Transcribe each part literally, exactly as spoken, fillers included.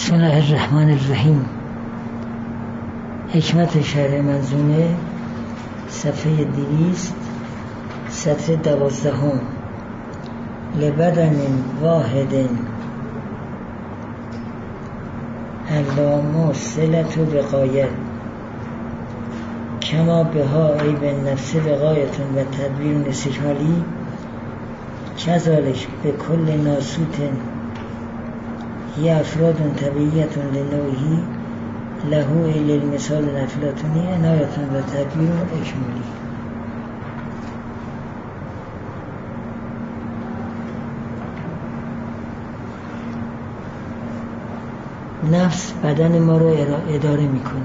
بسم الله الرحمن الرحیم. حکمت شرح منظومه صفحه دویست سطر دوازدهم. لبدن واحد علام صلت و بقایت کما بها عیب نفس بقایتون و تدبیر استکمالی کذالک به کل ناسوت یه افراد طبیعیتون لنوعی لهو ایل المثال نفلاتونی عنایتون و تدبیر اکمالی. نفس بدن ما رو اداره میکنه.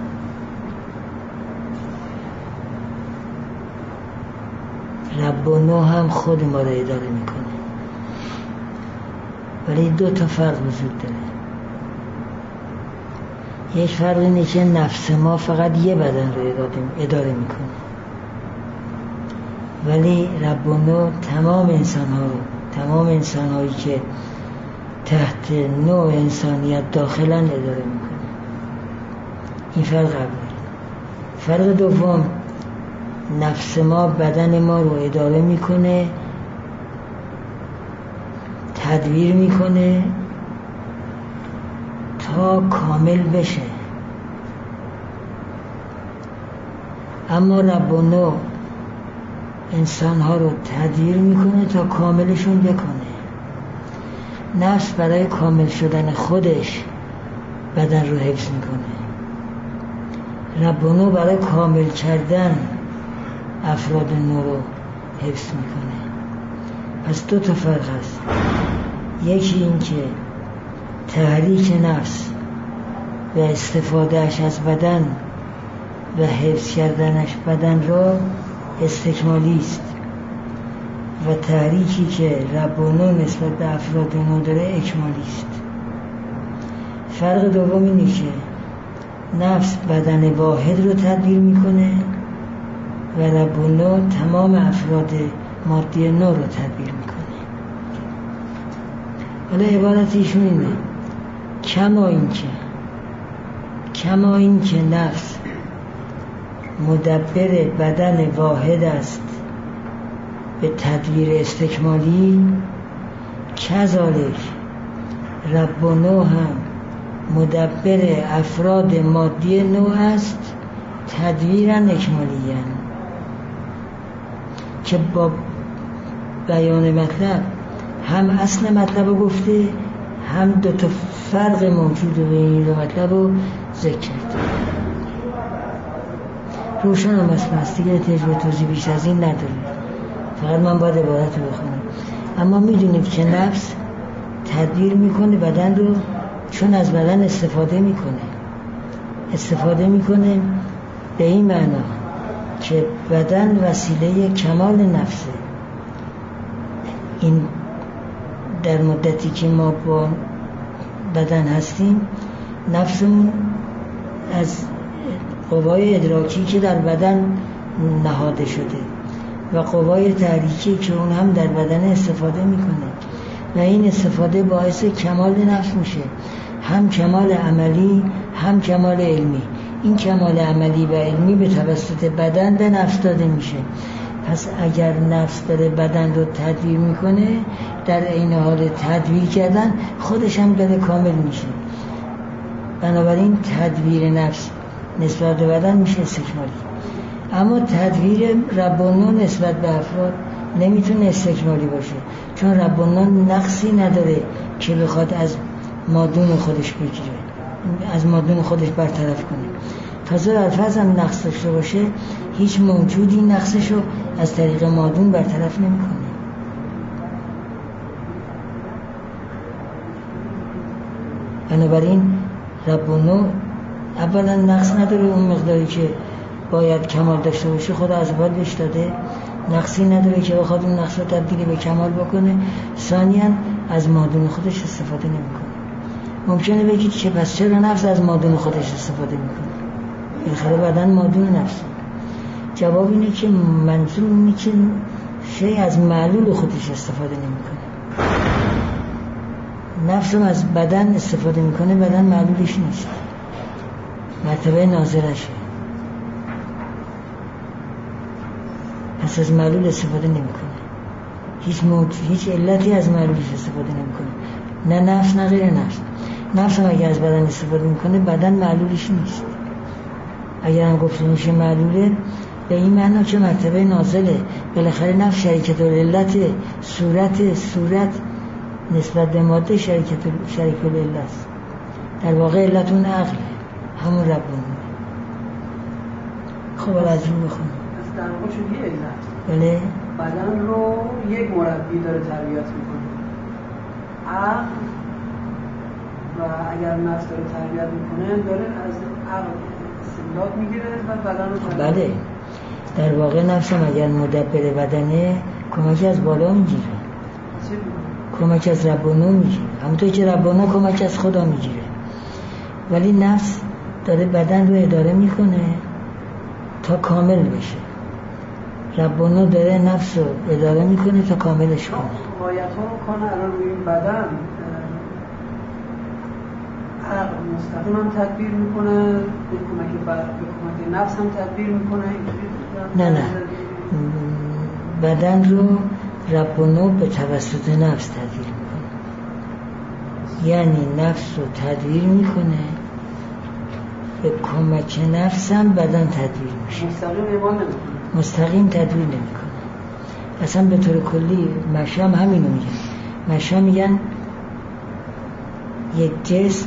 رب و نو هم خود ما رو اداره میکنه، ولی دو تا فرق وجود داره. یک فرق اینه که نفس ما فقط یه بدن رو اداره میکنه، ولی رب و نو تمام انسان ها رو، تمام انسان هایی که تحت نوع انسانیت داخلن اداره میکنه. این فرق اول. فرق دوم، نفس ما بدن ما رو اداره میکنه، تدبیر میکنه تا کامل بشه، اما رب و نو انسان ها رو تدبیر میکنه تا کاملشون بکنه. نفس برای کامل شدن خودش بدن رو حفظ میکنه، رب و نو برای کامل کردن افراد نو رو حفظ میکنه. پس دو تا فرق هست. یکی این که تحریک نفس و استفادهش از بدن و حفظ کردنش بدن را استکمالی است و تحریکی که رب و نو نسبت به افراد نو داره اکمالی است. فرق دوم اینه که نفس بدن واحد رو تدبیر میکنه و رب و نو تمام افراد مادی نو رو تدبیر میکنه. حالا عبارت ایشون اینه: کما این که کما این که نفس مدبر بدن واحد است به تدبیر استکمالی، کذالک رب و نو هم مدبر افراد مادی نو است تدبیرا اکمالیاً. که با بیان مطلب هم اصل مطلب رو گفته، هم دو تا فرق موجود بین این دو مطلب رو ذکر کرد. روشن هم است دیگه، تجربه توضیح بیش از این نداره، فقط من باید عبارت رو بخونم. اما میدونید که نفس تدبیر میکنه بدن رو، چون از بدن استفاده میکنه استفاده میکنه به این معنا که بدن وسیله کمال نفسه. این در مدتی که ما با بدن هستیم، نفسمون از قوای ادراکی که در بدن نهاده شده و قوای تحریکی که اون هم در بدن استفاده میکنه و این استفاده باعث کمال نفس میشه، هم کمال عملی هم کمال علمی. این کمال عملی و علمی به توسط بدن به نفس داده میشه. پس اگر نفس داره بدن رو تدبیر میکنه، در این حال تدبیر کردن خودش هم داره کامل میشه. بنابراین تدبیر نفس نسبت به بدن میشه استکمالی. اما تدبیر رب و نو نسبت به افراد نمیتونه استکمالی باشه، چون رب و نو نقصی نداره که بخواد از مادون خودش بگیره، از مادون خودش برطرف کنه. تازه الفاظ هم نقص داشته باشه، هیچ موجودی نقصش رو از طریق مادون برطرف نمیکنه. بنابراین رب و نو اولا نقص نداره، اون مقداری که باید کمال داشته باشه خدا از اول بهش داده، نقصی نداره که بخواد اون نقص رو تبدیل به کمال بکنه. ثانیاً از مادون خودش استفاده نمیکنه. ممکنه بگید که پس چرا نفس از مادون خودش استفاده میکنه؟ بالاخره بدن مادون نفسه. جواب اینه که منظور اینه که شی از معلول خودش استفاده نمیکنه. نفس هم از بدن استفاده میکنه، بدن معلولش نیست، مرتبه ناظرشه، پس از معلول استفاده نمیکنه، هیچ موج... هیچ علتی از معلولش استفاده نمیکنه، نه نفس نه غیر نفس. نفس هم اگر از بدن استفاده میکنه، بدن معلولش نیست. اگر هم گفته میشه معلوله، به این معنی که مرتبه نازله، بالاخره نفس شریکت العلت، صورت صورت نسبت به ماده شریکت شریک العلت است. در واقع علت اون عقله، همون ربانیه. خب الان از اون بخونیم. از در واقع شد یه علت. بله. بدن رو یک مربی داره تربیت میکنه، عقل، و اگر نفس داره تربیت میکنه داره از عقل استمداد میگیره و بدن رو تربیت. بله، در واقع نفس هم اگر مدبر بدنه کمک از بالا میگیره، کمک از ربانو میگیره، همونطور که ربانو کمک از خدا میگیره، ولی نفس داره بدن رو اداره میکنه تا کامل بشه. ربانو داره نفس رو اداره میکنه تا کاملش کنه. قایت ها رو کنه الان روی این بدن عقل مستقیم هم تدبیر میکنه، به کمک بر... به کمک نفس هم تدبیر میکنه. نه نه بدن رو ربانو به توسط نفس تدبیر میکنه، یعنی نفس رو تدبیر میکنه، به کمک نفس هم بدن تدبیر میشه. مستقیم ایمان نمیکنه، مستقیم تدبیر نمیکنه. اصلا به طور کلی مشام همینو میگن. مشام میگن یک جسم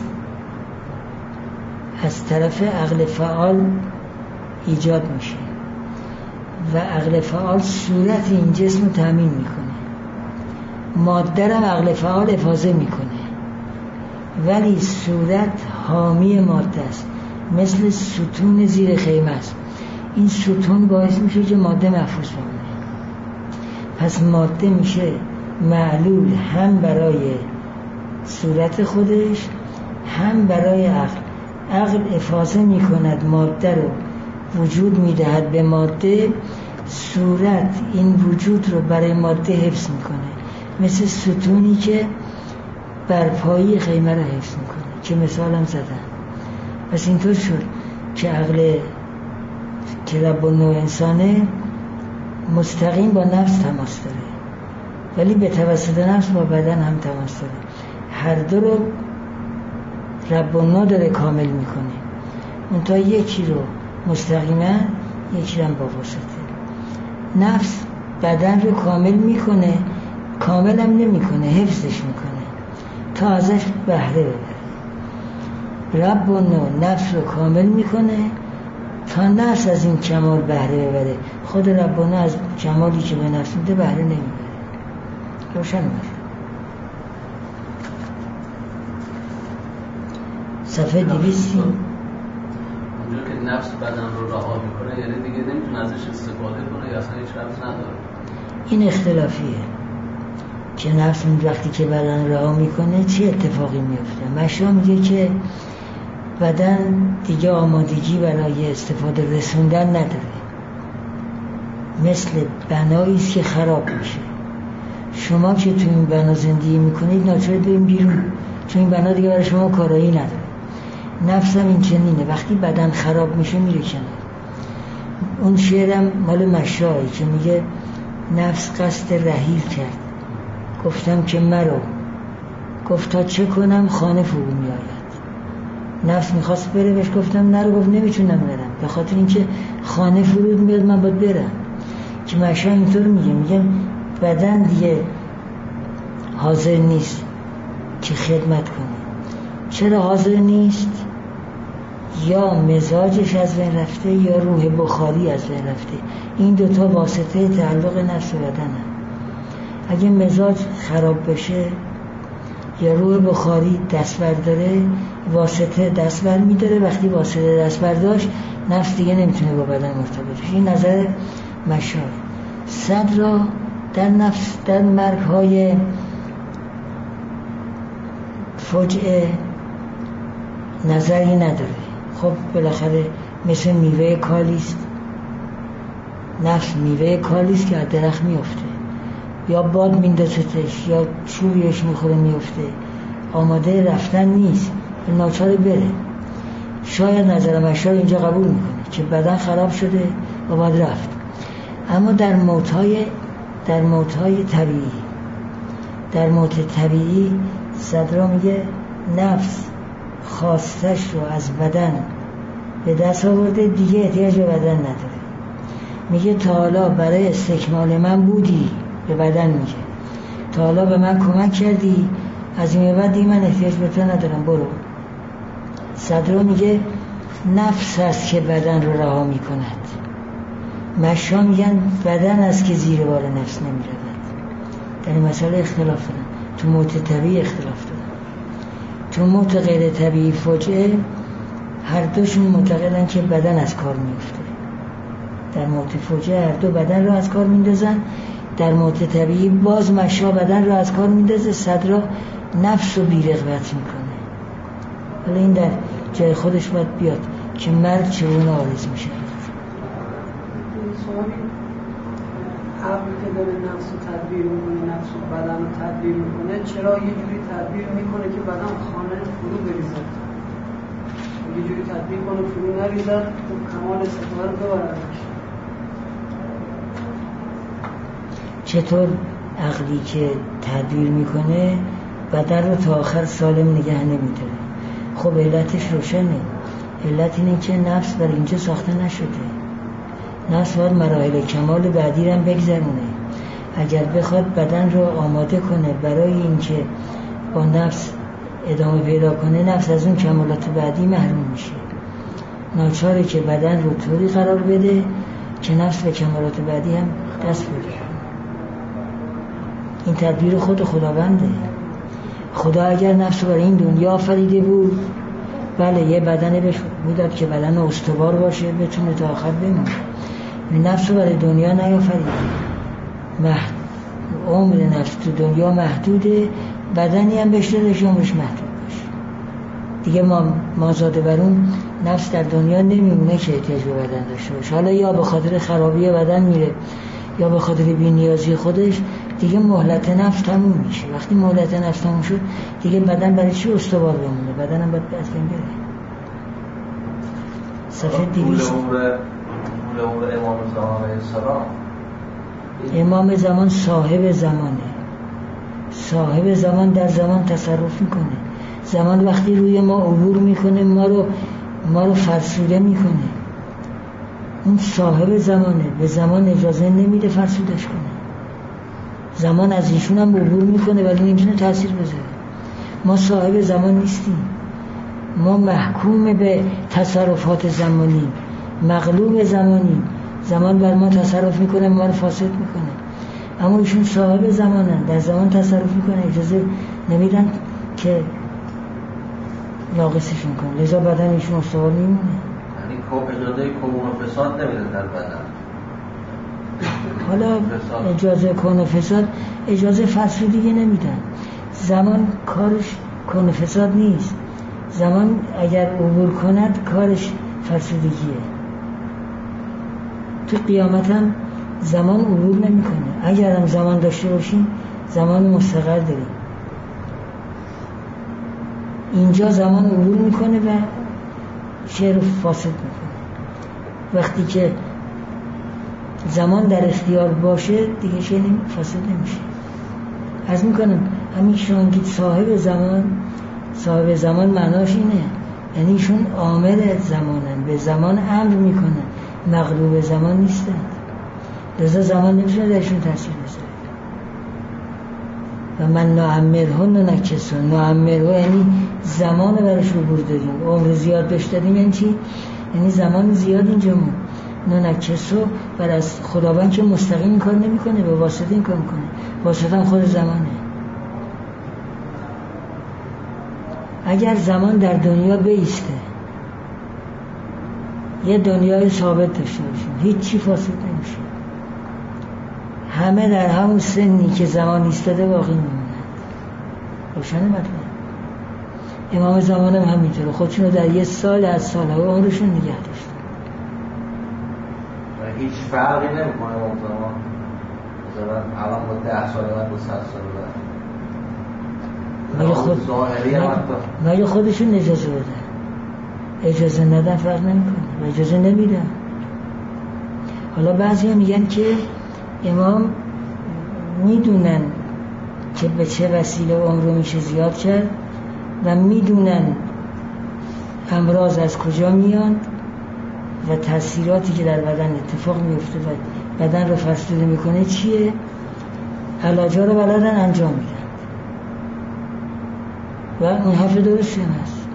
از طرف عقل فعال ایجاد میشه و عقل فعال صورت این جسم رو تامین میکنه، ماده رو عقل فعال حفاظه میکنه، ولی صورت حامی ماده است، مثل ستون زیر خیمه است. این ستون باعث میشه که ماده محفوظ بمونه. پس ماده میشه معلول هم برای صورت خودش، هم برای عقل. عقل حفاظه میکند ماده رو، وجود میدهد به ماده، صورت این وجود رو برای ماده حفظ میکنه، مثل ستونی که برپایی خیمه رو حفظ میکنه که مثال هم زدن. پس اینطور شد که عقل که رب النوع انسانه مستقیم با نفس تماس داره، ولی به توسط نفس با بدن هم تماس داره. هر دو رو رب النوع داره کامل میکنه، منتها یکی رو مستقیما، یکی رو با واسطه. نفس بدن رو کامل میکنه، کامل هم نمیکنه، حفظش میکنه تا ازش بهره ببره. رب النوع نفس رو کامل میکنه تا نفس از این کمال بهره ببره. خود رب النوع از کمالی که به نفس میده بهره نمیبره. روشن باشه. صفحه دویستی. اونجا که نفس بدن رو رها میکنه، یعنی دیگه نمیتونه ازش استفاده کنه یا اصلا هیچ ربط نداره. این اختلافیه که نفس وقتی که بدن رها میکنه چه اتفاقی میفته. مشا میگه که بدن دیگه آمادگی برای استفاده رسوندن نداره، مثل بنایی است که خراب میشه. شما که تو این بنا زندگی میکنید ناچار بریم بیرون، چون این بنا دیگه برای شما کارایی نداره. نفس هم این چنینه، وقتی بدن خراب میشه میره کنار. اون شعرم مال مشایی که میگه نفس قصد رحیل کرد، گفتم که مرو، گفتا چه کنم خانه فرو میآید. نفس میخواست بره، بهش گفتم نرو، گفت نمیتونم برم، به خاطر اینکه خانه فرود میاد، من باید برم. که مشا اینطور میگه، میگه بدن دیگه حاضر نیست که خدمت کنه. چرا حاضر نیست؟ یا مزاجش از بین رفته یا روح بخاری از بین رفته. این دوتا واسطه تعلق نفس و بدنه. اگه مزاج خراب بشه یا روح بخاری دست برداره، واسطه دست بر میداره. وقتی واسطه دست برداشت، نفس دیگه نمیتونه با بدن مرتبط بشه. این نظر مشای. صد را در نفس در مرگ های فجعه نظری نداره. خب بالاخره مثل میوه کالیست، نفس میوه کالیست که از درخت میفته، یا باد میندازتش یا چوبیش میخوره میفته. آماده رفتن نیست، به ناچار بره. شاید نظر مشار اینجا قبول میکنه که بدن خراب شده و باید رفت. اما در موتهای در موتهای طبیعی در موت طبیعی صدرا میگه نفس خواستش رو از بدن به دست آورده، دیگه احتیاج به بدن نداره. میگه تا حالا برای استکمال من بودی، به بدن میگه تا حالا به من کمک کردی، از این بعد دیگه من احتیاج به تو ندارم، برو. صدرا میگه نفس است که بدن رو رها میکند. مشا میگن بدن است که زیر بار نفس نمیرود. در این مسئله اختلاف دارن، تو موت طبیعی اختلاف دارن. تو موت غیر طبیعی فوجعه هر دوشون معتقدن که بدن از کار میفته. در موت فوجعه هر دو بدن رو از کار میندازن، در موت طبیعی باز مشا بدن رو از کار میندازه، صدرا نفس رو بی‌رغبت میکنه. حالا این در جای خودش باید بیاد که مرد چگونه آرز میشه. عقلی که داره نفس رو تدبیر میکنه، نفس و بدن رو تدبیر میکنه، چرا یه جوری تدبیر میکنه که بدن خانه فرو بریزد؟ یه جوری تدبیر کنه فرو نریزد، تو کمال استفاده رو ببردش. چطور عقلی که تدبیر میکنه بدن رو تا آخر سالم نگه نمیداره؟ خب علتش روشنه. علت اینه که نفس برای اینجا ساخته نشده. نفس باید مراحل کمال بعدی رو هم بگذرونه. اگر بخواد بدن رو آماده کنه برای اینکه با نفس ادامه پیدا کنه، نفس از اون کمالات بعدی محروم میشه. ناچاره که بدن رو طوری قرار بده که نفس به کمالات بعدی هم دست بده. این تدبیر خود خداونده. خدا اگر نفس رو برای این دنیا آفریده بود، بله یه بدنه بهش میداد که بدن استوار باشه، بتونه تا آخر بمونه. نفس رو برای دنیا نیافریده. محد... عمر نفس تو دنیا محدوده، بدنی هم بهش داده که عمرش محدود باشه. دیگه ما مازاده برون نفس در دنیا نمیمونه که احتیاج به بدن داشته باشه. حالا یا به خاطر خرابی بدن میره یا به خاطر بی‌نیازی خودش، دیگه مهلت نفس تموم میشه. وقتی مهلت نفس تموم شد، دیگه بدن برای چی استوار بمونه؟ بدن هم باید از بین بره. صفحه دویست. امام زمان علیه السلام، امام زمان صاحب زمانه. صاحب زمان در زمان تصرف میکنه. زمان وقتی روی ما عبور میکنه، ما رو ما رو فرسوده میکنه. اون صاحب زمانه، به زمان اجازه نمیده فرسودش کنه. زمان از ایشون هم عبور میکنه ولی نمیتونه تاثیر بذاره. ما صاحب زمان نیستیم. ما محکوم به تصرفات زمانی، مغلوب زمانی. زمان بر ما تصرف میکنه، ما رو فاسد میکنه. اما ایشون صاحب زمانن، در زمان تصرف میکنه، اجازه نمیدن که ناقصشون کنه. لذا بدن ایشون استوار میمونه. یعنی اجازه کون و فساد نمیدن در بدن. حالا اجازه کون و فساد، اجازه فرسودگی نمیدن. زمان کارش کون و فساد نیست. زمان اگر عبور کند کارش فرسودگیه. تو قیامت هم زمان عبور نمیکنه. اگر هم زمان داشته باشیم زمان مستقر داریم. اینجا زمان عبور میکنه و شعر فاسد میکنه. وقتی که زمان در اختیار باشه دیگه شعر فاسد نمیشه. عرض میکنم همین شانگید صاحب زمان، صاحب زمان معناش اینه، یعنی ایشون عامل زمانن، به زمان امر میکنن، مغلوب زمان نیستن. لذا زمان نمیشه درشون تاثیر بذاره. و من نعمره ننکسه. نعمره یعنی زمان برش عبور داریم، عمر زیاد بهش دادیم. یعنی چی؟ یعنی زمان زیاد اینجا مون. ننکسه بر از خداوند که مستقیم این کار نمی کنه، به واسطه این کار میکنه. واسطه هم خود زمانه. اگر زمان در دنیا بیسته، یه دنیای ثابت داشته باشیم، هیچ چی فاسد نمیشه. همه در همون سنی که زمان ایستاده باقی میمونن. روشنه مطلب. امام زمان هم همینطوره، خودشون رو در یه سال از سالهای عمرشون نگه داشتن. هیچ فرقی نمیکنه امام زمان. مثلا الان با ده سال من با صد سال بعد مگه خود مگه خودشون اجازه بدن؟ اجازه ندن فرق نمیکنه و اجازه نمیدن. حالا بعضی ها میگن که امام میدونن که به چه وسیله عمر رو میشه زیاد کرد و میدونن امراض از کجا میان و تاثیراتی که در بدن اتفاق میفته و بدن رو فرسوده میکنه چیه، علاجا رو بلدن انجام میدن و اون حرف درستی هم هست.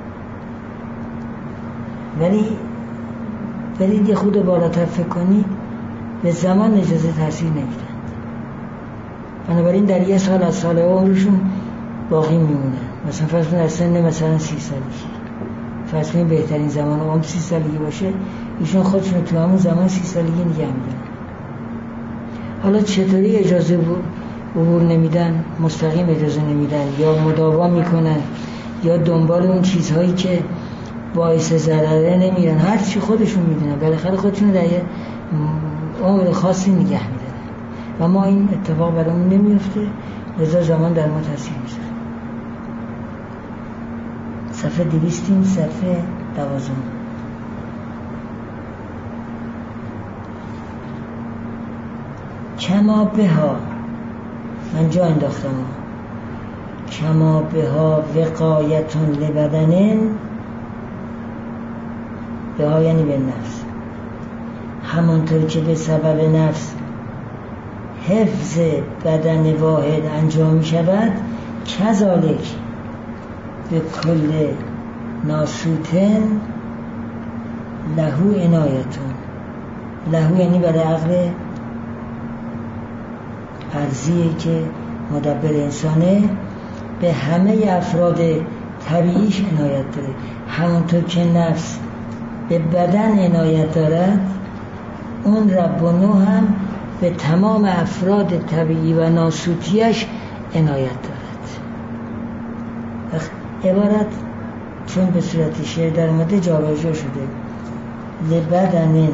ولی برید یه خود بالاتر فکر کنید، به زمان اجازه تاثیر نمیدن. بنابراین در یه سال از سال عمرشون باقی میمونن. مثلا فرض کنید از سن مثلا سی سالگی، فرض کنید بهترین زمان عمر سی سالگی باشه، ایشون خودشون تو همون زمان سی سالگی نگه میدن. حالا چطوری اجازه عبور نمیدن؟ مستقیم اجازه نمیدن یا مداوا میکنن یا دنبال اون چیزهایی که باعث ضرره نمیرن، هر چی خودشون میدونن، بالاخره خودشون در یه عمر خاصی نگه میدن و ما این اتفاق برامون نمیفته، لذا زمان در ما تاثیر میذاره. صفحه دویستیم، صفحه دوازم. کما بها، من جا انداختم، کما بها وقایتون لبدنن، بها یعنی به نفس، همانطور که به سبب نفس حفظ بدن واحد انجام می شود، کذالک به کل ناسوتن لهو عنایتون. لهو یعنی برای عقل ارضیه که مدبر انسانه، به همه افراد طبیعیش عنایت داره. همونطور که نفس به بدن عنایت دارد، اون رب و نو هم به تمام افراد طبیعی و ناسوتیش عنایت دارد. عبارت چون به صورت شعر در اومده جابجا شده. لبدن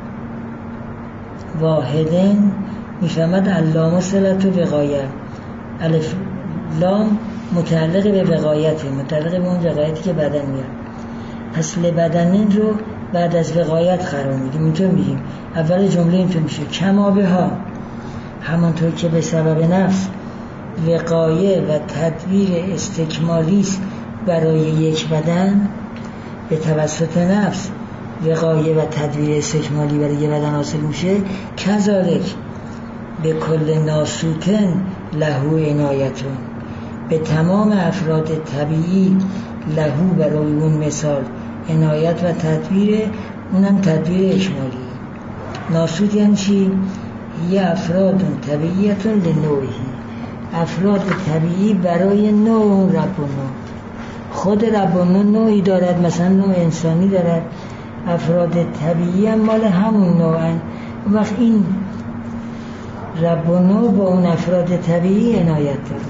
واحدن میفهمد اللام صلت و وقایه، الف لام متعلق به وقایته، متعلق به اون وقایتی که بدن میاد. پس لبدنین رو بعد از وقایت قرار میدیم. اینطور میگیم اول جمله اینطور میشه کما بها، همانطور که به سبب نفس وقایه و تدبیر استکمالی است برای یک بدن، به توسط نفس وقایه و تدبیر استکمالی برای یک بدن حاصل میشه، کذالک به کل ناسوتن لهو عنایتون، به تمام افراد طبیعی لهو برای اون مثال عنایت و تدبیر، اونم تدبیر اجمالی. ناسوت یعنی چی؟ یه افراد طبیعیتون لنوعی، افراد طبیعی برای نوع رب و نوع. خود رب و نوع نوعی دارد، مثلا نوع انسانی دارد، افراد طبیعی هم مال همون نوعن. اون وقت این رب و نوع با اون افراد طبیعی عنایت داره.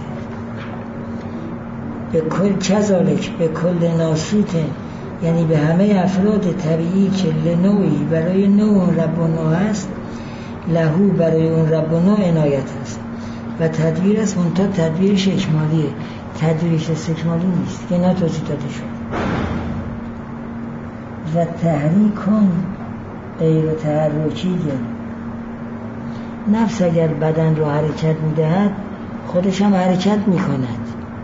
به کل کذالک به کل ناسوته، یعنی به همه افراد طبیعی که لنوعی برای نوع رب و نوع هست، لهو برای اون رب و نوع عنایت هست و تدبیر است، منتها تدبیرش اجمالیه، تدبیرش استکمالی نیست که نه توضیح داده شد. و تحریک کن غیر تحرکی، نفس اگر بدن رو حرکت میدهد خودش هم حرکت میکند.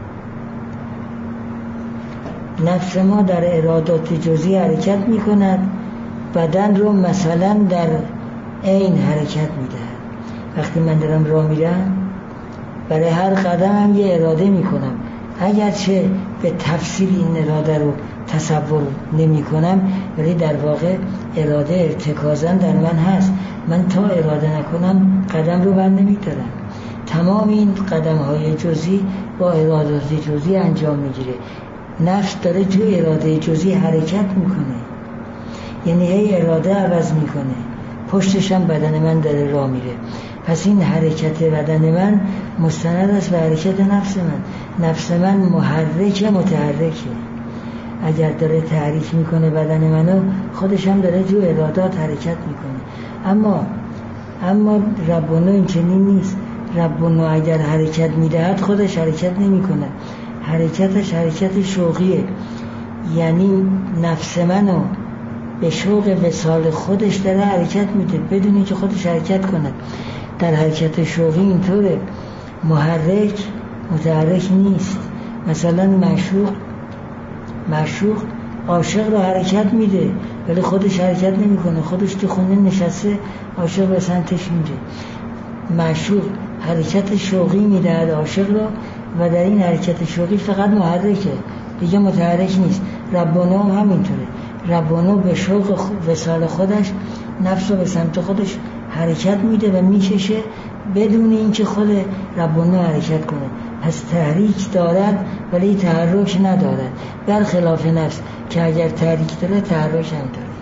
نفس ما در ارادات جزئی حرکت میکند، بدن رو مثلا در عین حرکت میدهد. وقتی من دارم راه میرم برای هر قدم هم یه اراده میکنم، اگرچه به تفصیل این اراده رو تصور نمی کنم، ولی در واقع اراده ارتکازاً در من هست. من تا اراده نکنم قدم رو بر نمیدارم. تمام این قدم های جزئی با ارادات جزئی انجام میگیره. نفس داره تو اراده جزئی حرکت میکنه، یعنی هی اراده عوض میکنه، پشتش هم بدن من داره راه میره. پس این حرکت بدن من مستند است به حرکت نفس من. نفس من محرک متحرکه، اگر داره تحریک میکنه بدن منو، خودش هم داره تو ارادات حرکت میکنه. اما اما رب و نوع این چنین نیست. رب و نوع اگر حرکت میدهد خودش حرکت نمیکنه، حرکتش حرکت شوقیه، یعنی نفس منو به شوق وصال خودش داره حرکت میده بدون اینکه خودش حرکت کند. در حرکت شوقی اینطوره، محرک متحرک نیست. مثلا معشوق معشوق عاشق رو حرکت میده ولی خودش حرکت نمیکنه، خودش تو خونه نشسته، عاشق به سمتش میره. معشوق حرکت شوقی میده عاشق رو و در این حرکت شوقی فقط محرکه، دیگه متحرک نیست. ربانو هم همینطوره، ربانو به شوق وصال خودش نفس رو به سمت خودش حرکت میده و میکشه بدون اینکه خود ربانو حرکت کنه. پس تحریک دارد ولی تحرک ندارد، برخلاف نفس که اگر تحریک داره تحرک هم داره.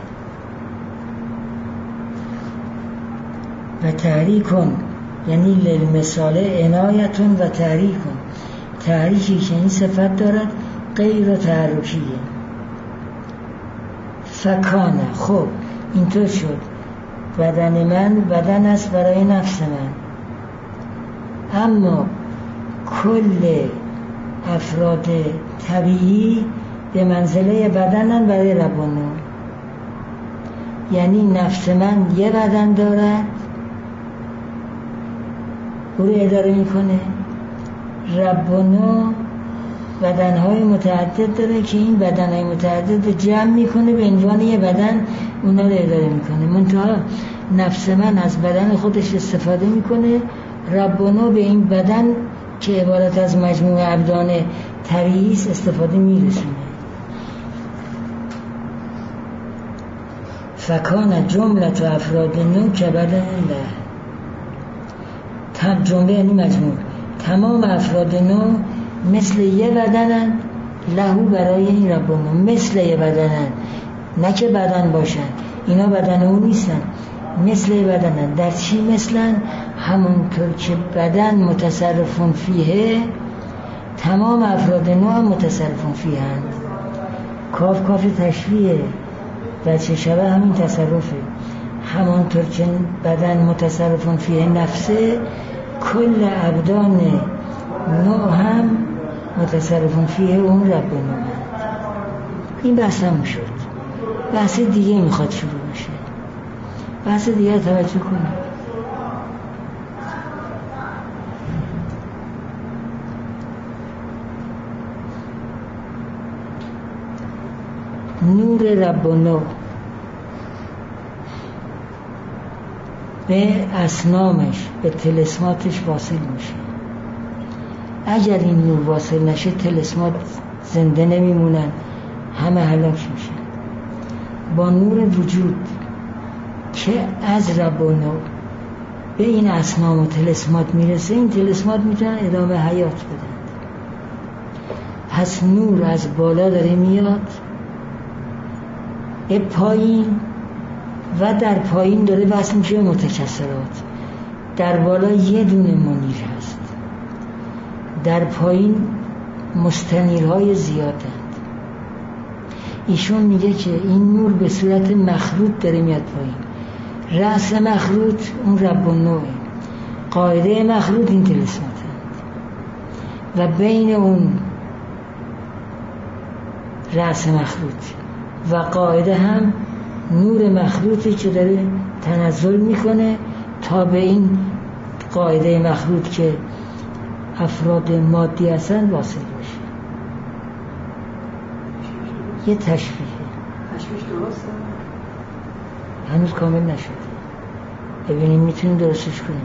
و تحریکون یعنی للمثال عنایتون و تحریکون، تحریکی که این صفت دارد غیر تحرکیه. فکانه، خب اینطور شد بدن من بدن است برای نفس من، اما کل افراد طبیعی به منزله بدنن برای ربانو. یعنی نفس من یه بدن دارد او رو اداره میکنه، ربانو بدنهای متعدد داره که این بدنهای متعدد جمع میکنه به عنوان یه بدن اونا رو اداره میکنه. منتها نفس من از بدن خودش استفاده میکنه، ربانو به این بدن که عبارت از مجموعه ابدان طبیعی است استفاده میرسونه. فکان جملت و افراد نو که بدن له، تم جمله یعنی مجموع، تمام افراد نو مثل یه بدنن لهو برای این ربانو، مثل یه بدنن، نه که بدن باشن، اینا بدن اون نیستن، مثل یه بدنن. در چی مثلن؟ همونطور که بدن متصرفون فیه تمام افراد نو هم متصرفون فیه هند. کاف کاف تشبیه بچه شبه همین تصرفه. همانطور که بدن متصرفون فیه نفسه، کل ابدان نوع هم متصرفون فیه اون ربانو. این بحث هم شد. بحث دیگه میخواد شروع بشه، بحث دیگه توجه کنید. نور ربانو به اسنامش به طلسماتش واصل میشه. اگر این نور واصل نشه طلسمات زنده نمیمونن، همه هلاک میشن. با نور وجود که از ربانو به این اسنام و طلسمات میرسه، این طلسمات میتونن ادامه حیات بدن. پس نور از بالا داره میاد به پایین و در پایین داره وصل میشه به متکثرات. در بالا یه دونه منیر هست، در پایین مستنیرهای زیادند. ایشون میگه که این نور به صورت مخروط داره میاد پایین. رأس مخروط اون ربانوه، قاعده مخروط این طلسمات و بین اون رأس مخروط و قاعده هم نور مخروطی که داره تنزل میکنه تا به این قاعده مخروط که افراد مادی هستن واصل بشه. یه تشبیه تشبیه درسته؟ هنوز کامل نشده، ببینیم میتونیم درستش کنیم.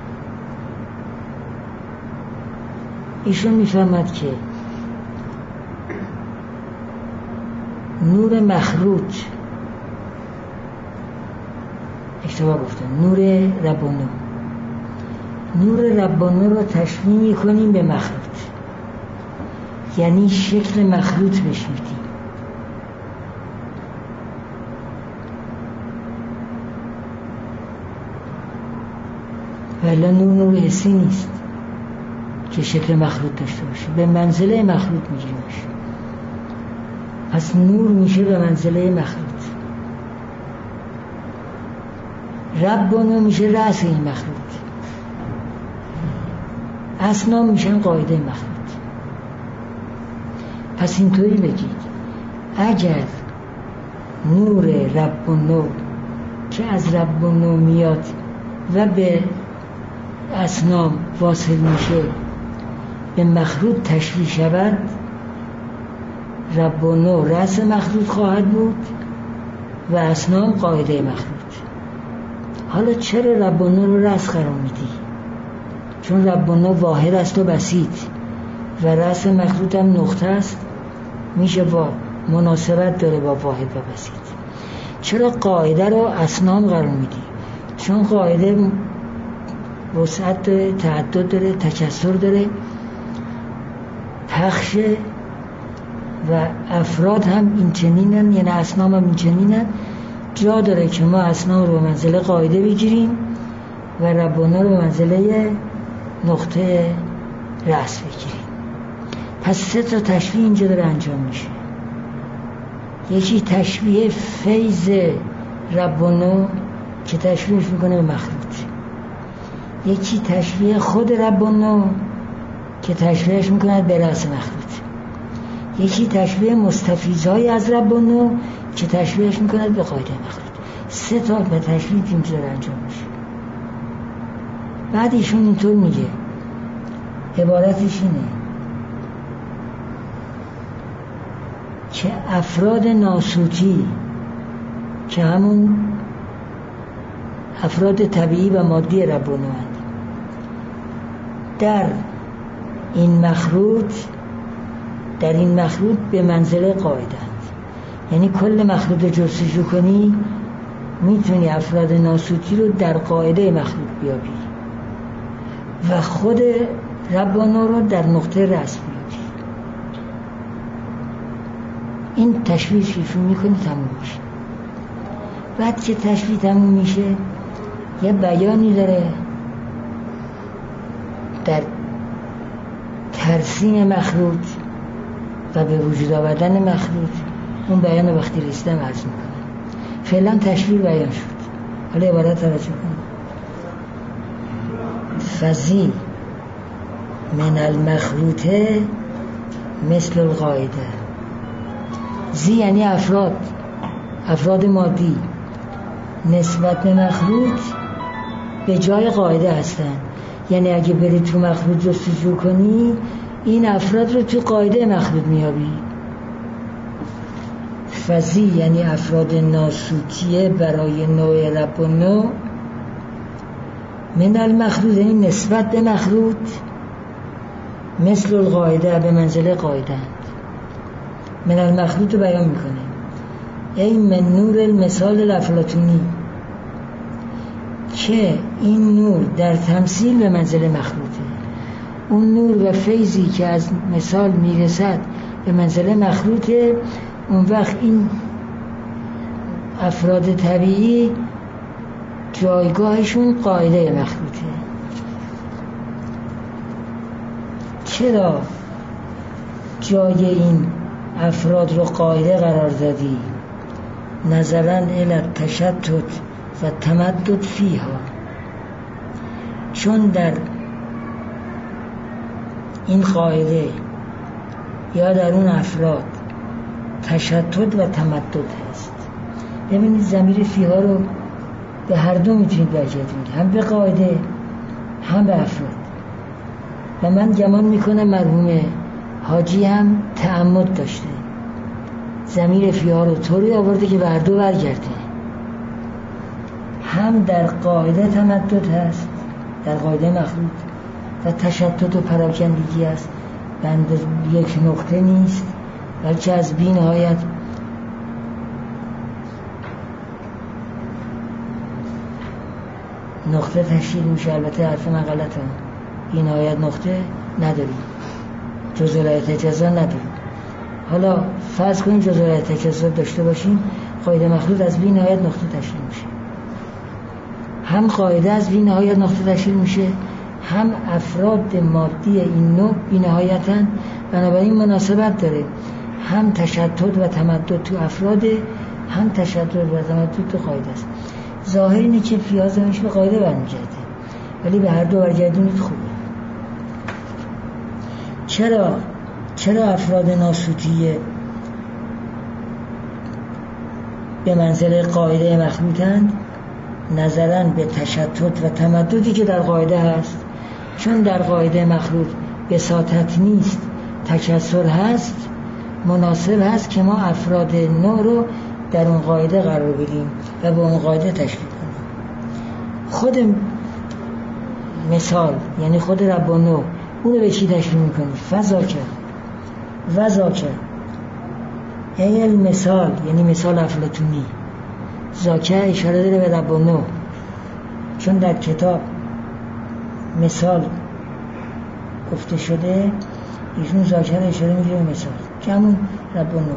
ایشون میفهمد که نور مخروط، اشتباه گفتم، نور ربانو، نور ربانو رو تشبیه میکنیم به مخروط، یعنی شکل مخروط بهش میدیم. ولی نور نور حسی نیست که شکل مخروط داشته باشه، به منزله مخروط میگیریمش. پس نور میشه به منزله مخروط، ربانو میشه رأس این مخروط، اسنام میشن قاعده مخروط. پس اینطوری بگید اگر نور رب النو که از رب النو میاد و به اصنام واصل میشه به مخلوط تشبیه شود، رب النو رأس مخلوط خواهد بود و اصنام قاعده مخلوط. حالا چرا رب النو رو رأس قرار میدی؟ چون رب النو واحد است و بسیط و رأس مخلوط هم نقطه است، میشه با مناسبت داره با واحد و بسیط. چرا قاعده رو اصنام قرار میدی؟ چون قاعده وسعت داره، تعدد داره، تکثر داره، پخش و افراد هم این چنینن، یعنی اصنام هم این چنینن. جا داره که ما اصنام رو به منزله قاعده بگیریم و رب النو رو به منزله نقطه رأس بگیریم. پس سه تا تشبیه اینجا داره انجام میشه. یکی تشبیه فیض رب النو که تشبیهش میکنه به مخلوط، یکی تشبیه خود رب النو که تشبیهش میکنه به رأس مخلوط، یکی تشبیه مستفیضای از رب النو که تشبیهش میکنه به قاعده مخلوط. سه تا به تشبیه اینجا داره انجام میشه. بعد ایشون اینطور میگه، عبارتش اینه که افراد ناسوتی که همون افراد طبیعی و مادی رب النو هستند، در این مخلوط در این مخلوط به منزله قاعدند. یعنی کل مخلوط جستجو کنی میتونی افراد ناسوتی رو در قاعده مخلوط بیابی و خود رب النو رو در نقطه رأس بیابی. این تشبیه شیفون میکنی تموم میشه. بعد که تشبیه تموم میشه یه بیانی داره در ترسیم مخلوط و به وجود آوردن مخلوط. اون بیان رو وقتی رسیدم عرض میکنم. فعلا تشبیه بیان شد. حالا عبارت توجه کنید. فزی من المخلوطه مثل القاعده. زی یعنی افراد افراد مادی نسبت به مخلوط به جای قاعده هستن. یعنی اگه بری تو مخلوط جستجو کنی این افراد رو تو قاعده مخلوط میابی. فزی یعنی افراد ناسوتیه برای نوع رب النو، من المخلوط یعنی نسبت به مخلوط، مثل القاعده به منزله قاعده اند. من المخلوط رو بیان میکنه ای من نور المثال الافلاطونی، که این نور در تمثیل به منزله مخلوطه. اون نور و فیضی که از مثال میرسد به منزله مخلوطه. اون وقت این افراد طبیعی جایگاهشون قاعده مخلوطه. چرا جای این افراد رو قاعده قرار دادی؟ نظراً الی تشتت و تمدد فیها، چون در این قاعده یا در اون افراد تشتت و تمدد هست. ببینید ضمیر فیها رو به هر دو میتونید برگردونید، هم به قاعده هم به افراد. و من گمان میکنم مرحوم حاجی هم تعمد داشته، ضمیر فیها رو طوری آورده که به هر دو برگرده. هم در قاعده تمدد هست، در قاعده مخلوط، و تشتت و پراکندگی هست، بند یک نقطه نیست بلکه از بی نهایت نقطه تشکیل میشه. البته حرف من غلطه، بی نهایت نقطه نداریم، جزئیات جزا نداریم. حالا فرض کنیم جزئیات جزا داشته باشیم، قاعده مخلوط از بی نهایت نقطه تشکیل میشه. هم قاعده از بی نهایت نقطه تشکیل میشه، هم افراد مادی این نوع بی نهایتن، بنابراین مناسبت داره. هم تشتت و تمدد تو افراده، هم تشتت و تمدد تو قاعده است. ظاهر اینه که فیازمش به قاعده برمیگرده، ولی به هر دو برگردونید خوبه. چرا چرا افراد ناسوتیه به منزله قاعده مخلوطند؟ نظراً به تشتت و تمددی که در قاعده هست. چون در قاعده مخلوط بساطت نیست، تکثر هست، مناسب هست که ما افراد نو رو در اون قاعده قرار بدیم و به اون قاعده تشکیل کنیم. خود مثال یعنی خود رب و نو اونو به چی تشکیل میکنی؟ فضاکه وذاکه یعنی المثال، یعنی مثال افلاطونی. ذاکه اشاره داره به رب و نو، چون در کتاب مثال گفته شده، ایشون ذاکه رو اشاره میگیره به مثال که همون رب و نو.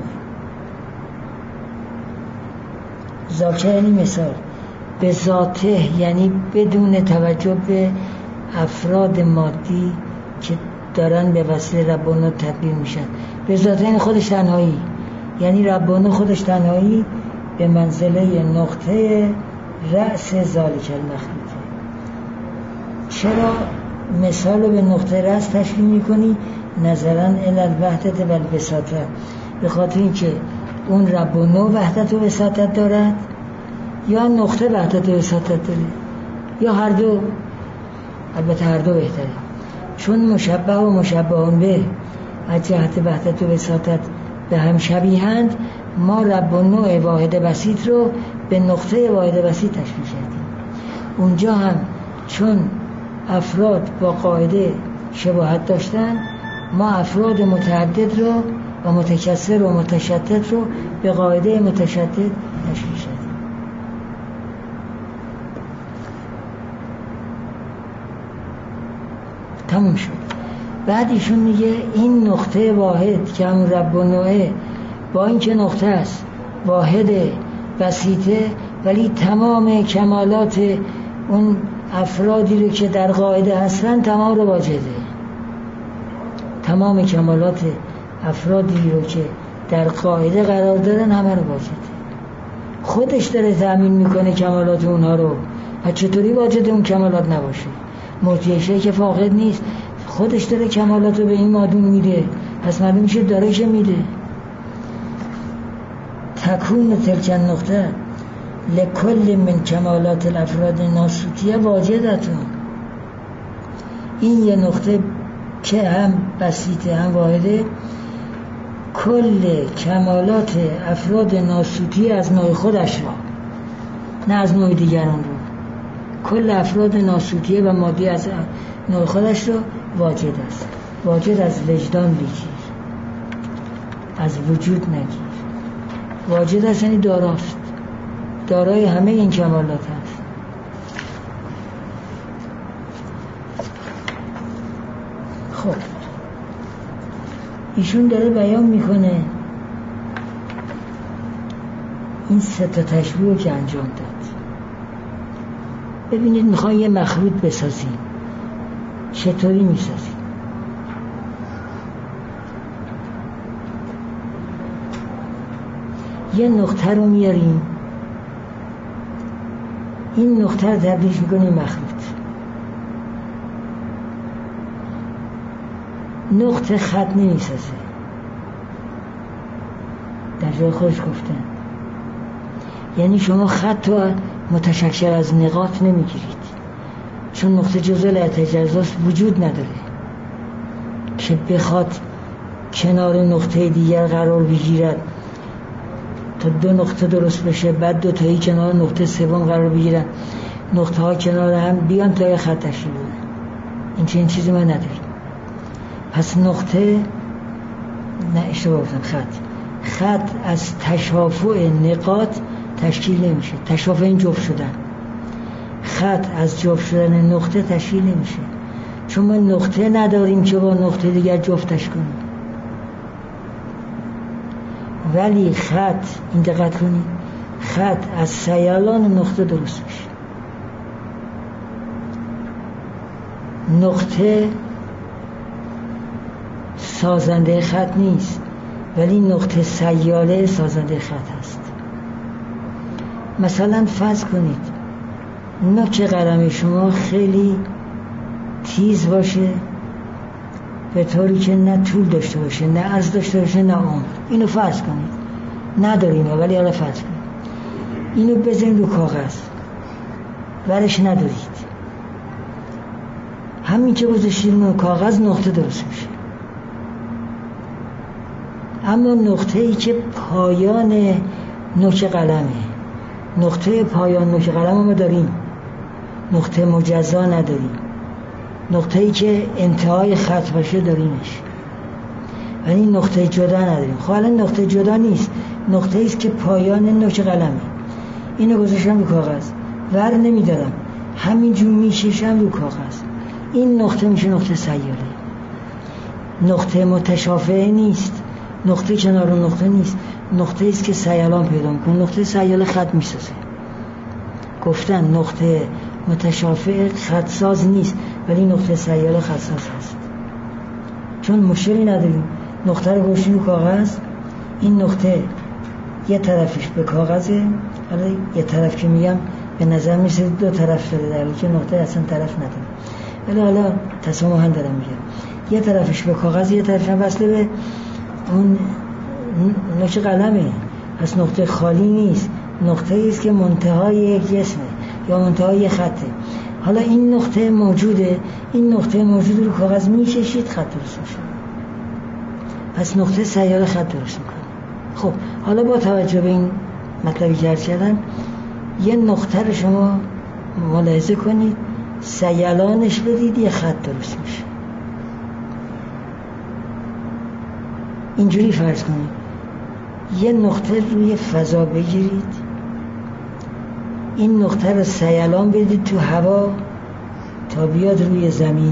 ذاکه یعنی مثال، به ذاته یعنی بدون توجه به افراد مادی که دارن به وسیله رب و نو تدبیر میشن. به ذاته یعنی خودش تنهایی، یعنی رب و نو خودش تنهایی به منزله نقطه رأس ذالک المخلوقه. چرا مثال رو به نقطه رأس تشکیل میکنی؟ نظراً الی الوحدت و الوساطه، به خاطر اینکه اون رب و نو وحدت و وساطت دارد یا نقطه وحدت و وساطت داره یا هر دو. البته هر دو بهتره، چون مشبه و مشبهون به از جهت وحدت و وساطت به هم شبیهند. ما رب و نوع واحد بسیط رو به نقطه واحد بسیط تشکیل کردیم. اونجا هم چون افراد با قاعده شباهت داشتن، ما افراد متعدد رو و متکثر و متشدد رو به قاعده متشدد تشکیل کردیم. تموم شد. بعد ایشون میگه این نقطه واحد که همون رب و نوعه، با این که نقطه است واحد بسیطه، ولی تمام کمالات اون افرادی رو که در قاعده هستن تمام رو واجده. تمام کمالات افرادی رو که در قاعده قرار دارن همه رو واجده. خودش داره تأمین میکنه کمالات اونها رو. و چطوری واجد اون کمالات نباشه؟ مرتیشه که فاقد نیست، خودش داره کمالات رو به این مادون میده، پس معلوم میشه داره که میده. تکون تلک النقطه لکل من کمالات الافراد ناسوتیه واجدتون. این یه نقطه که هم بسیطه هم واحده، کل کمالات افراد ناسوتی از نوع خودش را، نه از نوع دیگران رو، کل افراد ناسوتیه و مادی از نوع خودش رو واجد است. واجد از وجدان بگیر، از وجود نگیر. واجد است یعنی داراست، دارای همه این کمالات هست. خب ایشون داره بیان میکنه این سه تا تشبیه که انجام داد. ببینید میخوان یه مخلوط بسازیم، چطوری میسازیم؟ یه نقطه رو میاریم، این نقطه رو تبدیل میکنیم مخلوط. نقطه خط نمیسازه، در جای خودش گفتن. یعنی شما خط رو متشکل از نقاط نمیگیرید، چون نقطه جزء الاعتجاز وجود نداره که بخواد کنار نقطه دیگر قرار بگیرد تا دو نقطه درست بشه، بعد دو تایی کنار نقطه سوم قرار بگیرن، نقطه ها کنار هم بیان تا یه خط تشکیل بدن. این چه این چیزی ما نداریم. پس نقطه، نه اشتباه گفتم، خط خط از تشافع نقاط تشکیل نمیشه. تشافع این جفت شدن، خط از جفت شدن نقطه تشکیل نمیشه، چون ما نقطه نداریم که با نقطه دیگر جفتش کنیم. ولی خط، این دقت کنید، خط از سیالان نقطه درست میشه. نقطه سازنده خط نیست، ولی نقطه سیاله سازنده خط هست. مثلا فرض کنید نوک قلم شما خیلی تیز باشه به طوری که نه طول داشته باشه، نه عرض داشته باشه، نه عمق. اینو فرض کنید نداریم، ولی حالا فرض کنید اینو بزنید رو کاغذ، ورش ندارید، همین که گذاشتید رو کاغذ نقطه درست میشه. اما نقطه ای که پایان نوک قلمه، نقطه پایان نوک قلم ما داریم، نقطه مجزا نداریم، نقطه ای که انتهای خط باشه داریمش، ولی نقطه جدا نداریم. خب الان نقطه جدا نیست، نقطه ایست که پایان نوک قلمه. اینو گذاشتم رو کاغذ، ور نمیدارم، همینجور میششم رو کاغذ. این نقطه میشه نقطه سیاله. نقطه متشافه نیست، نقطه کنار نقطه نیست، نقطه ایست که سیالان پیدا میکنه. نقطه سیاله خط میسازه. گفتن نقطه متشافه خط ساز نیست، ولی نقطه سیاله خط ساز هست. چون مشکلی نداریم، نقطه رو گذاشتیم رو کاغذ، این نقطه یه طرفش به کاغذه، حالا یه طرف که میگم به نظر میسه دو طرف داره، در حالی که نقطه اصلا طرف نداره، ولی حالا تسامحاً دارم میگم یه طرفش به کاغذ، یه طرفش هم وصله به اون نوک قلمه. پس نقطه خالی نیست، نقطه ایست که منتهای یک جسمه یا منتهای یک خطه. حالا این نقطه موجوده، این نقطه موجود رو کاغذ میششید خط درست میشه. پس نقطه سیاله خط درست میکنه. خب حالا با توجه به این مطلبی که عرض کردم، یه نقطه رو شما ملاحظه کنید، سیالانش بدید، یه خط درست میشه. اینجوری فرض کنید یه نقطه روی فضا بگیرید، این نقطه رو سیالان بدید تو هوا تا بیاد روی زمین،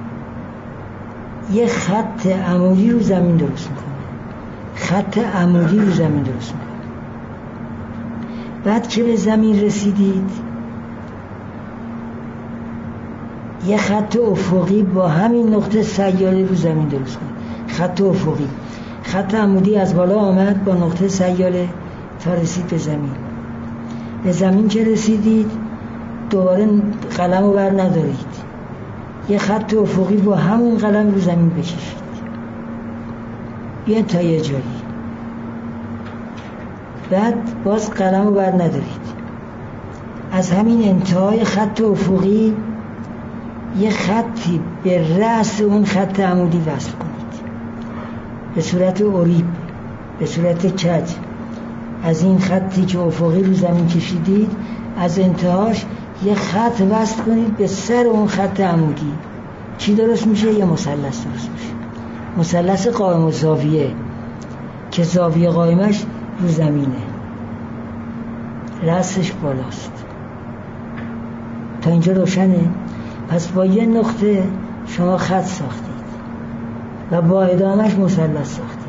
یه خط عمودی رو زمین درست میکنه. خط عمودی رو زمین درست میکنه. بعد که به زمین رسیدید، یه خط افقی با همین نقطه سیاله رو زمین درست کنید. خط افقی، خط عمودی از بالا آمد با نقطه سیاله تا رسید به زمین. به زمین که رسیدید دوباره قلم رو بر ندارید، یه خط افقی با همون قلم رو زمین بکشید، بیاید تا یه جایی، بعد باز قلم رو بر ندارید، از همین انتهای خط افقی یه خطی به رأس اون خط عمودی وصل کنید به صورت اوریب، به صورت کج. از این خطی که افقی رو زمین کشیدید، از انتهاش یه خط وصل کنید به سر اون خط عمودی. چی درست میشه؟ یه مثلث درست میشه، مثلث قائم الزاویه که زاویه قائمش رو زمینه، رأسش بالاست. تا اینجا روشنه؟ پس با یه نقطه شما خط ساختید و با ادامهش مثلث ساختید.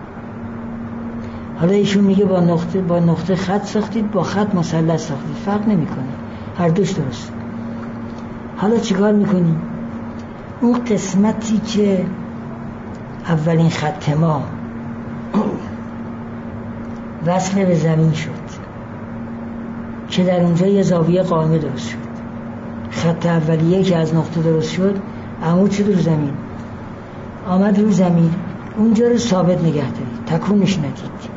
حالا ایشون میگه با نقطه با نقطه خط ساختید، با خط مثلث ساختید، فرق نمیکنه، هر دوش درست. حالا چیکار میکنیم؟ اون قسمتی که اولین خط ما وصل به زمین شد که در اونجا یه زاویه قائمه درست شد، خط اولیه که از نقطه درست شد عمود شد رو زمین، آمد رو زمین، اونجا رو ثابت نگه دارید، تکونش ندید.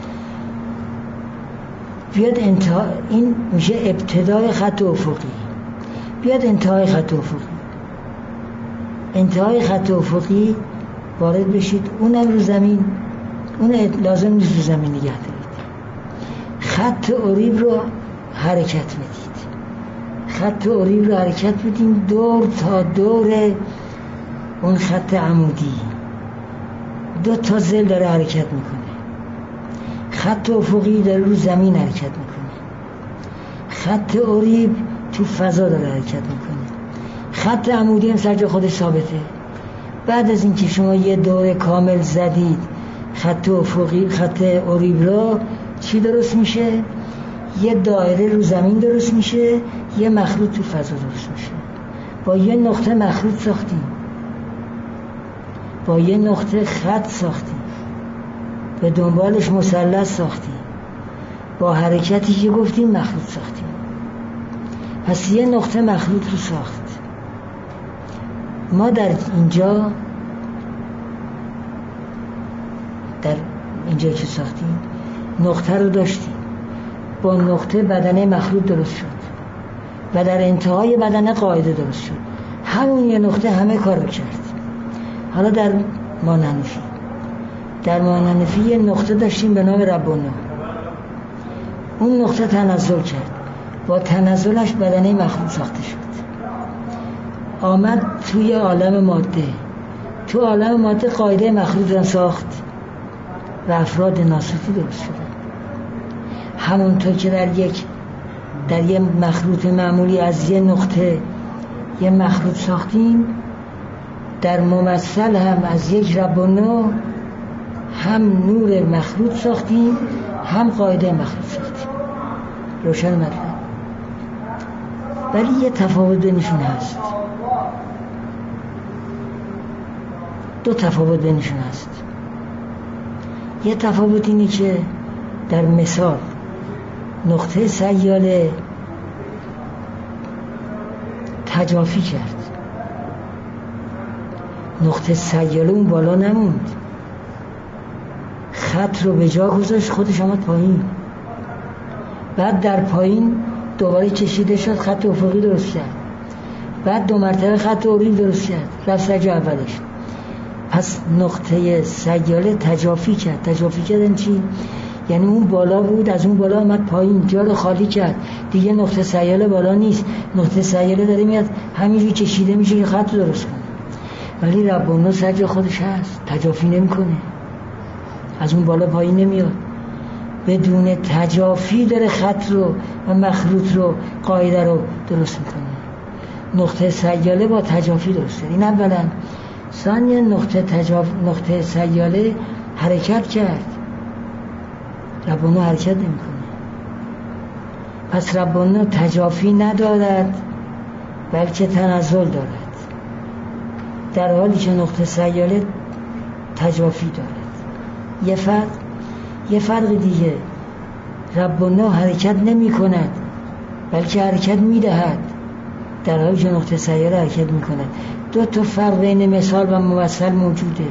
بیاد انتها، این میشه ابتدای خط افقی، بیاد انتهای خط افقی، انتهای خط افقی وارد بشید، اونم رو زمین، اون لازم نیست رو زمین نگه دارید. خط اوریب رو حرکت بدید، خط اوریب رو حرکت بدیم دور تا دور اون خط عمودی، دو تا زل داره حرکت میکنه. خط افقی داره رو زمین حرکت میکنه، خط اوریب تو فضا داره حرکت میکنه، خط عمودی هم سر جای خودش ثابته. بعد از اینکه شما یه دور کامل زدید خط افقی خط اوریب رو، چی درست میشه؟ یه دایره رو زمین درست میشه، یه مخروط تو فضا درست میشه. با یه نقطه مخروط ساختیم، با یه نقطه خط ساختیم، به دنبالش مثلث ساختیم، با حرکتی که گفتیم مخروط ساختیم. پس یه نقطه مخروط رو ساخت. ما در اینجا در اینجا که ساختیم نقطه رو داشتیم، با نقطه بدنه مخروط درست شد و در انتهای بدنه قاعده درست شد. همون یه نقطه همه کار رو کرد. حالا در مانحنفی در مانحنفی یه نقطه داشتیم به نام ربنا. اون نقطه تنزل کرد، با تنزلش بدنه مخلوط ساخته شد، آمد توی عالم ماده. تو عالم ماده قاعده مخلوط را ساخت و افراد ناسوتی درست شدن. همونطور که در یک در یه مخلوط معمولی از یه نقطه یه مخلوط ساختیم، در ممثل هم از یک ربنا هم نور مخلوط ساختیم هم قاعده مخلوط ساختیم. روشن مطلب. ولی یه تفاوت بینشون هست، دو تفاوت بینشون هست. یه تفاوت اینه که در مثال نقطه سیاله تجافی کرد، نقطه سیاله اون بالا نموند، خط رو به جا گذاشت، خودش آمد پایین، بعد در پایین دوباره کشیده شد، خط افقی درست کرد، بعد دو مرتبه خط عریض درست کرد، رفت سر جا اولش. پس نقطه سیاله تجافی کرد. تجافی کردن چی؟ یعنی اون بالا بود، از اون بالا آمد پایین، جا رو خالی کرد، دیگه نقطه سیاله بالا نیست، نقطه سیاله داره میاد همینجوری کشیده میشه که خط رو درست کنه. ولی ربنا سر جا خودش هست، تجافی نمیکنه، از اون بالا پایین نمیاد، بدون تجافی داره خط رو و مخروط رو قاعده رو درست میکنه. نقطه سیاله با تجافی درسته. این اولا. ثانیا نقطه تجاف... نقطه سیاله حرکت کرد، ربنا حرکت نمیکنه. پس ربنا تجافی ندارد بلکه تنزل دارد، در حالی که نقطه سیاله تجافی دارد. یه فرق یه فرق دیگه، ربنا حرکت نمی کند بلکه حرکت می دهد، در حالی که نقطه سیاله حرکت می کند. دو تا فرق بین مثال و ممثل موجوده.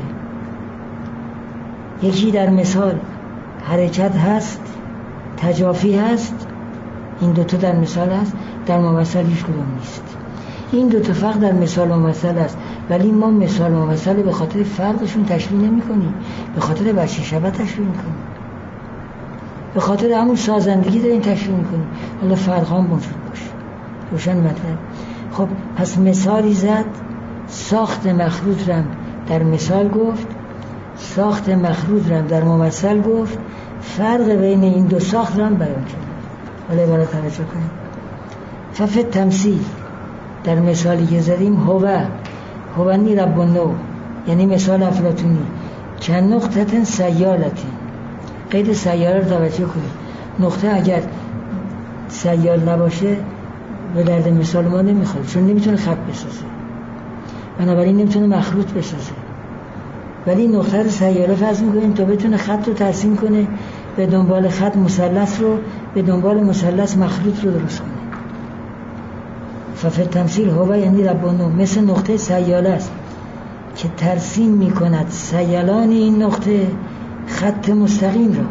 یکی در مثال حرکت هست، تجافی هست، این دو تا در مثال هست، در ممثل هیچ کدوم نیست. این دو تا فرق در مثال و ممثل هست، ولی ما مثال و ممثل به خاطر فرقشون تشبیه نمی کنیم، به خاطر وجه شبه تشبیه می کنیم، به خاطر همون سازندگی داریم تشبیه می کنیم. حالا فرق هم موجود باشه. روشن مطلب. خب پس مثالی زد، ساخت مخروط رم در مثال گفت، ساخت مخروط رم در ممثل گفت، فرق بین این دو ساخت رم بیان کرد. حالا عبارت توجه کنیم. ففت تمثیل در مثالی که زدیم، هوه هوانی ربنا، یعنی مثال افلاطونی، که نقطه سیالتی، قید سیاله رو توجه کنید. نقطه اگر سیال نباشه به درد مثال ما نمیخواد، چون نمیتونه خط بسازه، بنابراین نمیتونه مخروط بسازه. ولی نقطه رو سیاله فرض میکنیم تا بتونه خط رو ترسیم کنه، به دنبال خط مثلث رو، به دنبال مثلث مخروط رو درست کنه. ففر تمثیل هوه یعنی ربنا، مثل نقطه سیاله است که ترسیم میکند سیالان این نقطه خط مستقیم را.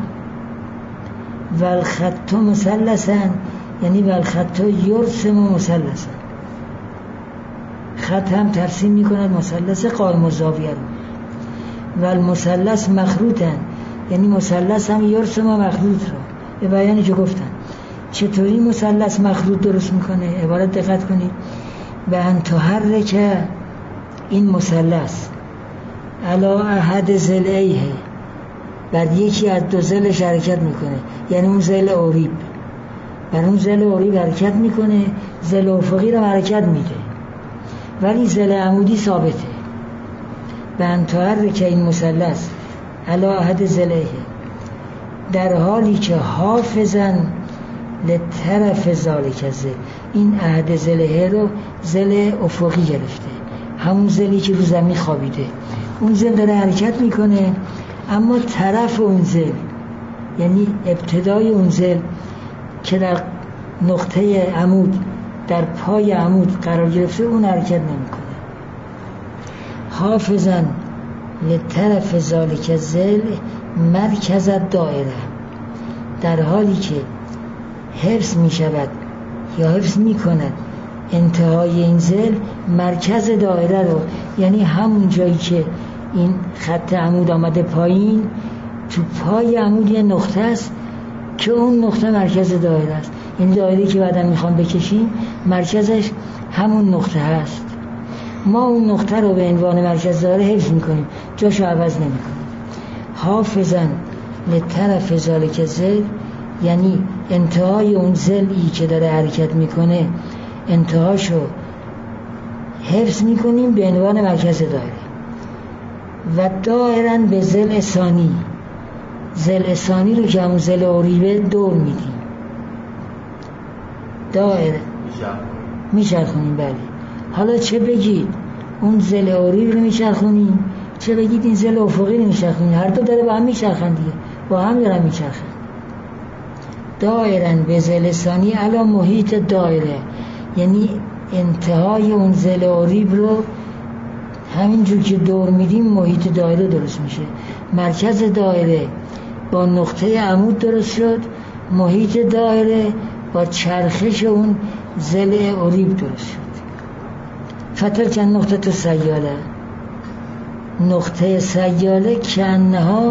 والخط مثلثا یعنی والخط یرسم مثلثا، خط هم ترسیم میکند مثلث قائم الزاویه رو. والمثلث مخروطا یعنی مثلث هم یرسم مخروط را. به بیانی که گفتن چطوری مثلث مخروط درست میکنه، عبارت دقت کنید. به ان تحرک این مثلث علی احد ضلعیه، بر یکی از دو ضلعش حرکت میکنه، یعنی اون ضلع عریب بر اون ضلع عریب حرکت میکنه، ضلع افقی رو حرکت میده، ولی ضلع عمودی ثابته. به ان تحرک این مثلث علی احد ضلعیه، در حالی که حافظن لطرف ذالک ضلع، این عهد ضلعه رو ضلع افقی گرفته، همون ضلعی که رو زمین خوابیده، اون ضلع داره حرکت میکنه، اما طرف اون ضلع یعنی ابتدای اون ضلع که در نقطه عمود در پای عمود قرار گرفته اون حرکت نمیکنه. حافظن لطرف ذالک ضلع مرکز دایره، در حالی که حفظ می شود یا حفظ می کند انتهای این ظل مرکز دایره رو، یعنی همون جایی که این خط عمود آمده پایین، تو پای عمود یه نقطه است که اون نقطه مرکز دایره است. این دایره‌ای که بعدا میخوام بکشیم مرکزش همون نقطه هست. ما اون نقطه رو به عنوان مرکز دایره حفظ میکنیم، جاشو عوض نمیکنیم. حافظاً لطرف ذالک ظل، یعنی انتهای اون ظلی که داره حرکت میکنه انتهاشو حفظ میکنیم به عنوان مرکز دایره. و دائرن به ظل ثانی، ظل ثانی رو که همون ظل عریبه دور میدیم، دائره میچرخونیم. بله، حالا چه بگید اون ظل عریب رو میچرخونیم، چه بگید این ظل افقی رو میچرخونیم، هر دو داره با هم میچرخن دیگه، با هم دارن میچرخن. دائرن به ظل ثانی علی محیط دایره، یعنی انتهای اون ظل عریب رو همینجور که دور میدیم محیط دایره درست میشه. مرکز دایره با نقطه عمود درست شد، محیط دایره با چرخش اون ظل عریب درست شد. فتلک نقطه تو سیاله، نقطه سیاله که انها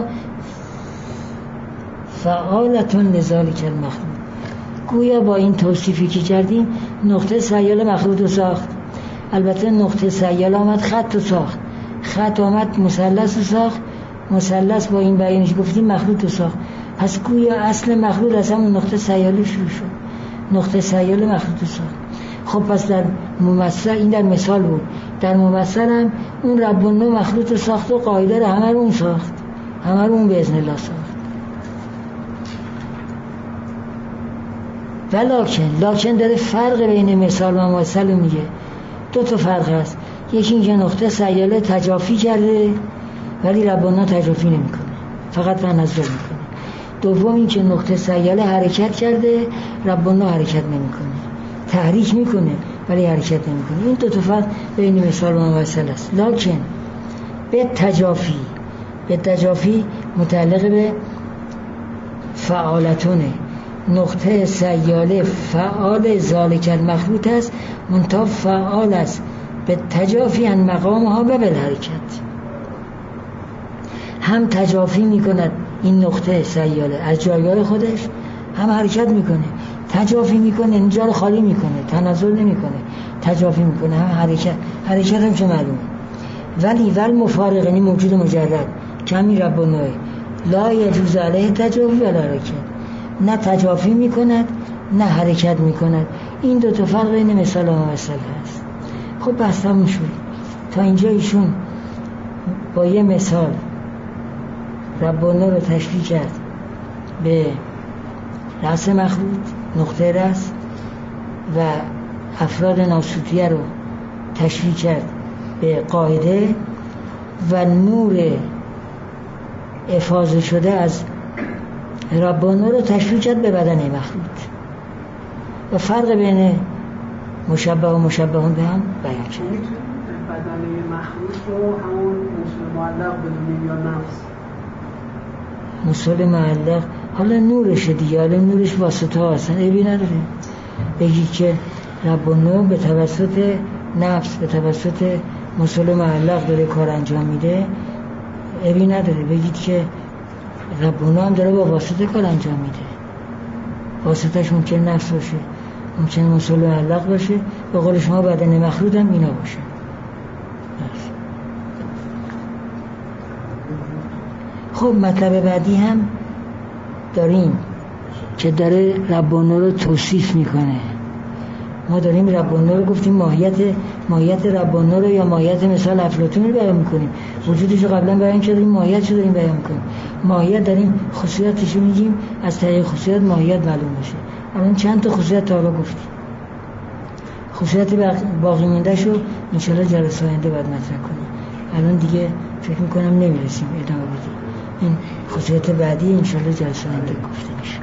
فعالتون لذالک المخلوق. گویا با این توصیفی که کردیم نقطه سیاله مخلوط رو ساخت. البته نقطه سیاله آمد خط رو ساخت، خط آمد مثلث رو ساخت، مثلث با این بیانش گفتیم مخلوط رو ساخت. پس گویا اصل مخلوط از همون نقطه سیاله شروع شد، نقطه سیاله مخلوط رو ساخت. خب پس در ممثل، این در مثال بود، در ممثل هم اون رب النوع مخلوط رو ساخت و قاعده رو همه رو اون ساخت، همه رو اون باذن الله ساخت. ولیکن لاکن داره فرق بین مثال و ممثل رو میگه. دو تا فرق هست، یکی این که نقطه سیاله تجافی کرده ولی رب النوع تجافی نمیکنه، فقط تنزل میکنه. دوم این که نقطه سیاله حرکت کرده، رب النوع حرکت نمیکنه، تحریک میکنه ولی حرکت نمیکنه. این دو تا فرق بین مثال و ممثل است. لاکن به تجافی، به تجافی متعلق به فعالتونه. نقطه سیاله فعال ذالک المخلوط است، منتها فعال است به تجافی عن مقامها و بالحرکت. هم تجافی میکند این نقطه سیاله از جایگاه خودش، هم حرکت میکنه. تجافی میکنه اینجا رو خالی میکنه، تنزل نمیکنه، تجافی میکنه، هم حرکت. حرکت هم که معلومه. ولی ول مفارق، یعنی موجود مجرد کمی رب النوع، لا یجوز علیه تجافی ولا حرکت، نه تجافی میکند نه حرکت میکند. این دو تا فرق بین مثال و ممثل هست. خب بس تموم شد. تا اینجا ایشون با یه مثال رب النوع رو تشبیه کرد به رأس مخلوط، نقطه رأس، و افراد ناسوتیه رو تشبیه کرد به قاعده، و نور افاضه شده از رب النوع رو تشبیه کرد به بدن مخلوط، و فرق بین مشبه و مشبهون به هم بیان کرد. بدن مخلوط رو همون موصول معلق بدونیم یا نفس؟ موصول معلق حالا نورشه دیگه، حالا نورش واسطه ها هستن، عیبی نداره. بگید که رب النوع به توسط نفس، به توسط موصول معلق داره کار انجام میده، عیبی نداره. بگید که رب النوع هم داره با واسطه کار انجام میده، واسطهش ممکن نفس باشه، ممکن موصول معلق باشه، به قول شما بدن مخلوط هم اینا باشه. خب مطلب بعدی هم داریم که داره رب النوع رو توصیف میکنه. ما داریم رب النوع رو گفتیم ماهیت ماهیت رب النوع رو یا ماهیت مثال افلاطون رو بیان میکنیم، وجودش رو قبلا بیان کردیم، ماهیتش رو داریم بیان میکنیم. ماهیت داریم خصوصیتش رو میگیم، از طریق خصوصیت ماهیت معلوم میشه. الان چند تا خصوصیت تا الان گفتیم، خصوصیت باقی مونده‌شو ان شاء الله جلسه آینده بعد مطرح کنیم. الان دیگه فکر میکنم نمیرسیم ادامه بدیم. این خصوصیت بعدی ان شاء الله جلسه آینده گفته میشه.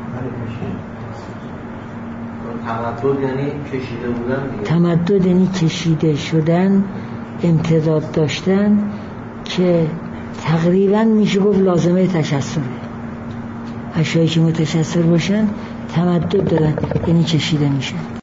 تمدد یعنی کشیده بودن دیگه. تمدد یعنی کشیده شدن، امتداد داشتن، که تقریبا میشه گفت لازمه تشسره. اشیایی که متشسر باشن تمدد دارن، یعنی چشیده میشن.